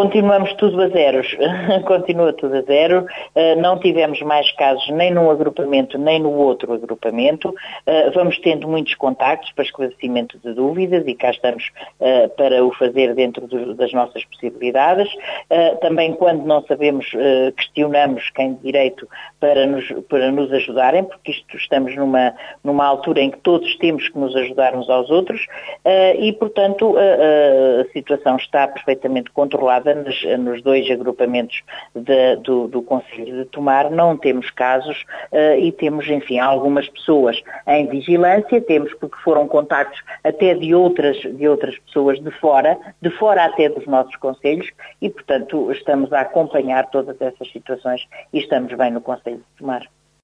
Continuamos tudo a zeros, continua tudo a zero, não tivemos mais casos nem num agrupamento nem no outro agrupamento, vamos tendo muitos contactos para esclarecimento de dúvidas e cá estamos para o fazer dentro das nossas possibilidades. Também quando não sabemos, questionamos quem de direito para nos ajudarem, porque estamos numa altura em que todos temos que nos ajudar uns aos outros e, portanto, a situação está perfeitamente controlada nos dois agrupamentos do Concelho de Tomar. Não temos casos e temos, enfim, algumas pessoas em vigilância, temos porque foram contactos até de outras pessoas de fora até dos nossos concelhos e, portanto, estamos a acompanhar todas essas situações e estamos bem no Concelho de Tomar.